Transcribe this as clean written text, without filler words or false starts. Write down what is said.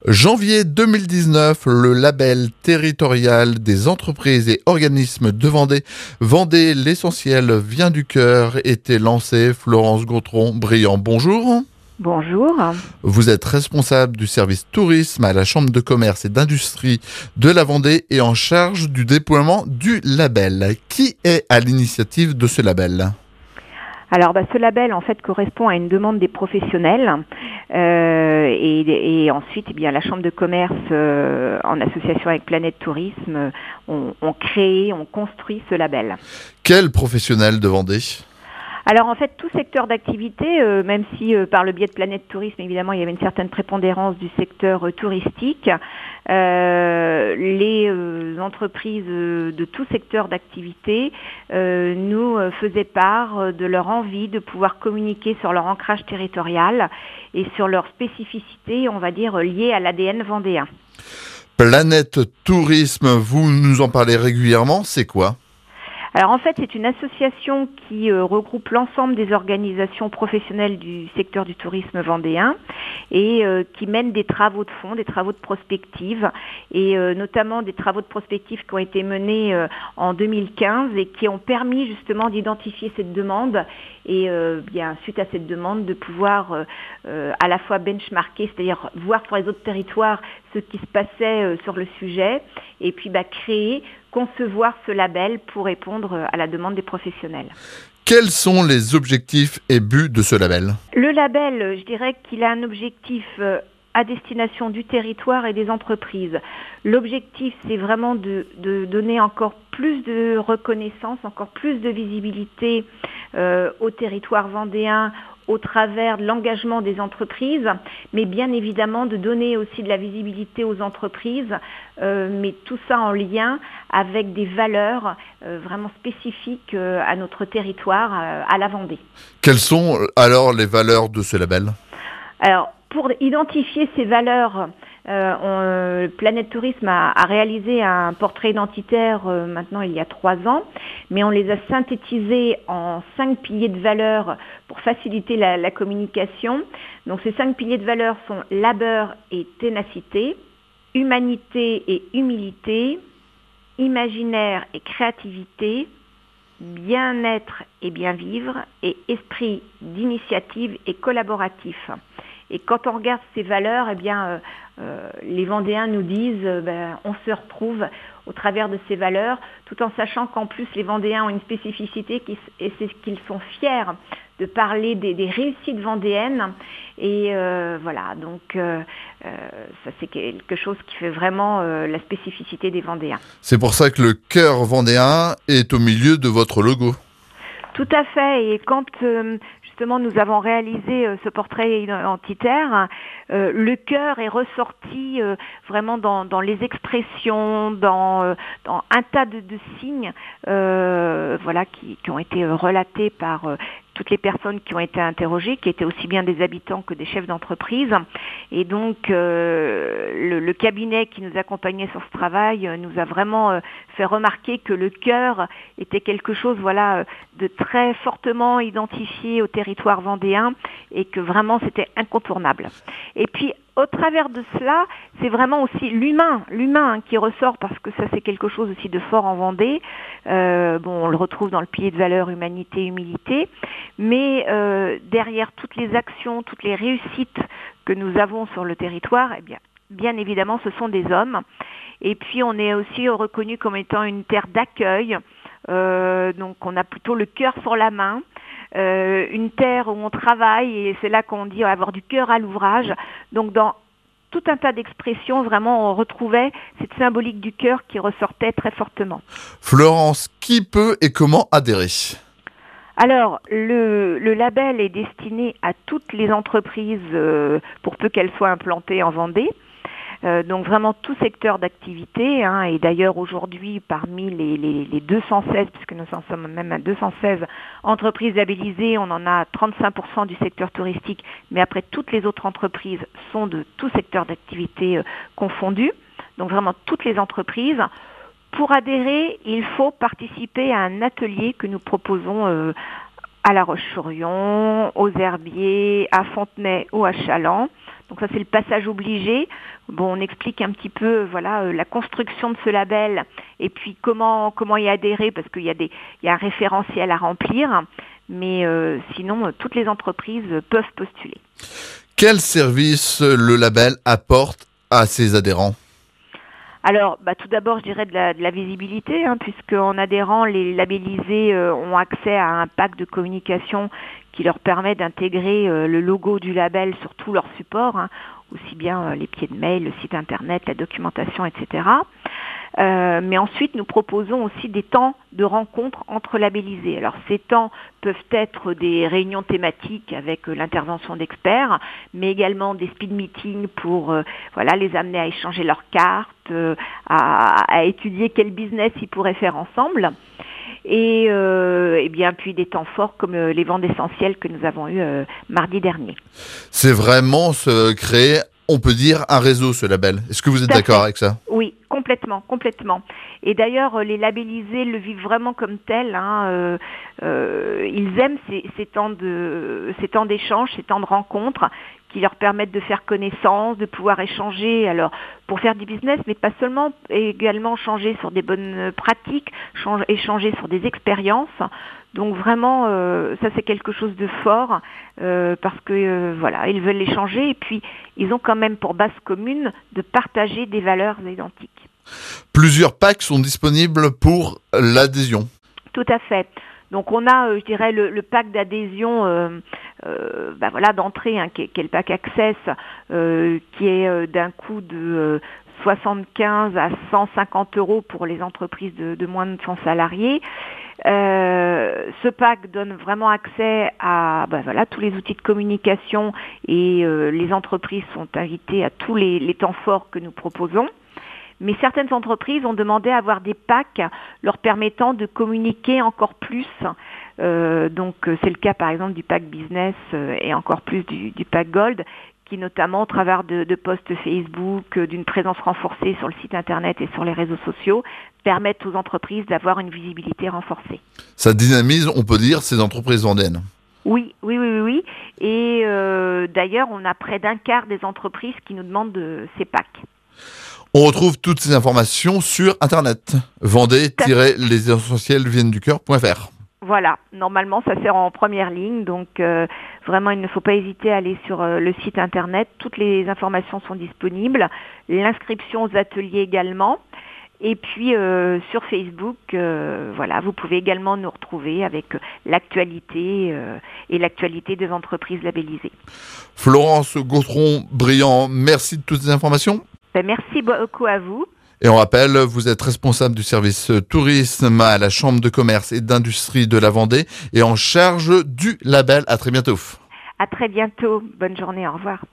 Janvier 2019, le label territorial des entreprises et organismes de Vendée, Vendée l'essentiel vient du cœur, était lancé. Florence Gautron-Briand, bonjour. Bonjour. Vous êtes responsable du service tourisme à la Chambre de commerce et d'industrie de la Vendée et en charge du déploiement du label. Qui est à l'initiative de ce label ? Alors, ce label, en fait, correspond à une demande des professionnels. Et ensuite, la Chambre de commerce, en association avec Planète Tourisme, ont construit ce label. Quel professionnel de Vendée ? Alors en fait, tout secteur d'activité, même si par le biais de Planète Tourisme, évidemment, il y avait une certaine prépondérance du secteur touristique, les entreprises de tout secteur d'activité nous faisaient part de leur envie de pouvoir communiquer sur leur ancrage territorial et sur leur spécificité, on va dire, liée à l'ADN vendéen. Planète Tourisme, vous nous en parlez régulièrement, c'est quoi ? Alors en fait, c'est une association qui regroupe l'ensemble des organisations professionnelles du secteur du tourisme vendéen et qui mène des travaux de fond, des travaux de prospective et notamment des travaux de prospective qui ont été menés en 2015 et qui ont permis justement d'identifier cette demande et suite à cette demande de pouvoir à la fois benchmarker, c'est-à-dire voir sur les autres territoires ce qui se passait sur le sujet et puis concevoir ce label pour répondre à la demande des professionnels. Quels sont les objectifs et buts de ce label ? Le label, je dirais qu'il a un objectif à destination du territoire et des entreprises. L'objectif, c'est vraiment de donner encore plus de reconnaissance, encore plus de visibilité au territoire vendéen, au travers de l'engagement des entreprises, mais bien évidemment de donner aussi de la visibilité aux entreprises, mais tout ça en lien avec des valeurs vraiment spécifiques à notre territoire, à la Vendée. Quelles sont alors les valeurs de ce label ? Alors, pour identifier ces valeurs, Planète Tourisme a réalisé un portrait identitaire maintenant il y a 3 ans, mais on les a synthétisés en 5 piliers de valeurs pour faciliter la communication. Donc ces 5 piliers de valeurs sont labeur et ténacité, humanité et humilité, imaginaire et créativité, bien-être et bien vivre et esprit d'initiative et collaboratif. Et quand on regarde ces valeurs, les Vendéens nous disent on se retrouve au travers de ces valeurs, tout en sachant qu'en plus les Vendéens ont une spécificité et c'est qu'ils sont fiers de parler des réussites vendéennes. Et ça c'est quelque chose qui fait vraiment la spécificité des Vendéens. C'est pour ça que le cœur vendéen est au milieu de votre logo. Tout à fait. Et quand justement nous avons réalisé ce portrait identitaire, le cœur est ressorti vraiment dans les expressions, dans un tas de signes qui ont été relatés par toutes les personnes qui ont été interrogées, qui étaient aussi bien des habitants que des chefs d'entreprise. Et donc, le cabinet qui nous accompagnait sur ce travail nous a vraiment fait remarquer que le cœur était quelque chose de très fortement identifié au territoire vendéen et que vraiment c'était incontournable. Et puis, au travers de cela, c'est vraiment aussi l'humain qui ressort parce que ça c'est quelque chose aussi de fort en Vendée. On le retrouve dans le pilier de valeur humanité, humilité, mais derrière toutes les actions, toutes les réussites que nous avons sur le territoire, bien évidemment, ce sont des hommes. Et puis on est aussi reconnu comme étant une terre d'accueil. Donc on a plutôt le cœur sur la main. Une terre où on travaille et c'est là qu'on dit avoir du cœur à l'ouvrage. Donc dans tout un tas d'expressions, vraiment on retrouvait cette symbolique du cœur qui ressortait très fortement. Florence, qui peut et comment adhérer ? Alors, le label est destiné à toutes les entreprises pour peu qu'elles soient implantées en Vendée. Donc vraiment tout secteur d'activité, et d'ailleurs aujourd'hui parmi les 216, puisque nous en sommes même à 216 entreprises labellisées, on en a 35% du secteur touristique, mais après toutes les autres entreprises sont de tout secteur d'activité confondu, donc vraiment toutes les entreprises. Pour adhérer, il faut participer à un atelier que nous proposons à La Roche-sur-Yon, aux Herbiers, à Fontenay ou à Chaland. Donc ça c'est le passage obligé. Bon, on explique un petit peu la construction de ce label et puis comment y adhérer parce qu'il y a un référentiel à remplir. Mais sinon, toutes les entreprises peuvent postuler. Quel service le label apporte à ses adhérents ? Alors, tout d'abord, je dirais de la visibilité, puisque en adhérant, les labellisés ont accès à un pack de communication qui leur permet d'intégrer le logo du label sur tous leurs supports, aussi bien les pieds de mail, le site internet, la documentation, etc. Mais ensuite, nous proposons aussi des temps de rencontre entre labellisés. Alors, ces temps peuvent être des réunions thématiques avec l'intervention d'experts, mais également des speed meetings pour les amener à échanger leurs cartes, à étudier quel business ils pourraient faire ensemble. Et bien puis des temps forts comme les ventes essentielles que nous avons eu mardi dernier. C'est vraiment se créer, on peut dire, un réseau, ce label. Est-ce que vous êtes d'accord avec ça ? Oui, complètement. Et d'ailleurs, les labellisés le vivent vraiment comme tel. Ils aiment ces temps d'échange, ces temps de rencontre qui leur permettent de faire connaissance, de pouvoir échanger, alors pour faire du business, mais pas seulement, également changer sur des bonnes pratiques, échanger sur des expériences. Donc vraiment, ça c'est quelque chose de fort parce que ils veulent échanger et puis ils ont quand même pour base commune de partager des valeurs identiques. Plusieurs packs sont disponibles pour l'adhésion. Tout à fait. Donc on a, je dirais, le pack d'adhésion d'entrée, qui est le pack Access, qui est d'un coût de 75 à 150 euros pour les entreprises de moins de 100 salariés. Ce pack donne vraiment accès à tous les outils de communication et les entreprises sont invitées à tous les temps forts que nous proposons. Mais certaines entreprises ont demandé à avoir des packs leur permettant de communiquer encore plus. Donc c'est le cas par exemple du pack Business et encore plus du pack Gold, qui notamment au travers de posts Facebook, d'une présence renforcée sur le site internet et sur les réseaux sociaux, permettent aux entreprises d'avoir une visibilité renforcée. Ça dynamise, on peut dire, ces entreprises vendéennes. Oui. Et d'ailleurs, on a près d'un quart des entreprises qui nous demandent ces packs. On retrouve toutes ces informations sur Internet. Vendée-lesessentielsviennentducoeur.fr. Voilà, normalement ça sert en première ligne, donc vraiment il ne faut pas hésiter à aller sur le site Internet. Toutes les informations sont disponibles, l'inscription aux ateliers également. Et puis sur Facebook, vous pouvez également nous retrouver avec l'actualité et l'actualité des entreprises labellisées. Florence Gautron-Briand, merci de toutes ces informations. Merci beaucoup à vous. Et on rappelle, vous êtes responsable du service tourisme à la Chambre de commerce et d'industrie de la Vendée et en charge du label. À très bientôt. À très bientôt. Bonne journée. Au revoir.